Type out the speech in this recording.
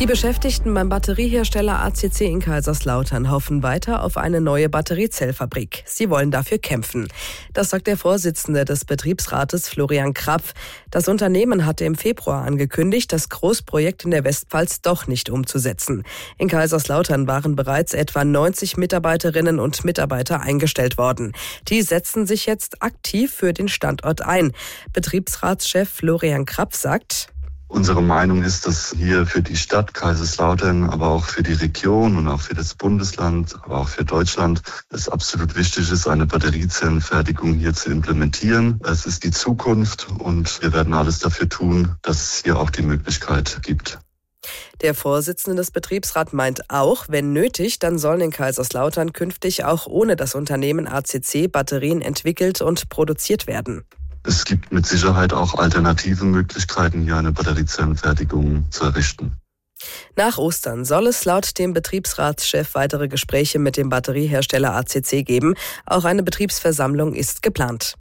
Die Beschäftigten beim Batteriehersteller ACC in Kaiserslautern hoffen weiter auf eine neue Batteriezellfabrik. Sie wollen dafür kämpfen. Das sagt der Vorsitzende des Betriebsrates Florian Krapf. Das Unternehmen hatte im Februar angekündigt, das Großprojekt in der Westpfalz doch nicht umzusetzen. In Kaiserslautern waren bereits etwa 90 Mitarbeiterinnen und Mitarbeiter eingestellt worden. Die setzen sich jetzt aktiv für den Standort ein. Betriebsratschef Florian Krapf sagt: Unsere Meinung ist, dass hier für die Stadt Kaiserslautern, aber auch für die Region und auch für das Bundesland, aber auch für Deutschland es absolut wichtig ist, eine Batteriezellenfertigung hier zu implementieren. Es ist die Zukunft und wir werden alles dafür tun, dass es hier auch die Möglichkeit gibt. Der Vorsitzende des Betriebsrats meint auch, wenn nötig, dann sollen in Kaiserslautern künftig auch ohne das Unternehmen ACC Batterien entwickelt und produziert werden. Es gibt mit Sicherheit auch alternative Möglichkeiten, hier eine Batteriezellenfertigung zu errichten. Nach Ostern soll es laut dem Betriebsratschef weitere Gespräche mit dem Batteriehersteller ACC geben. Auch eine Betriebsversammlung ist geplant.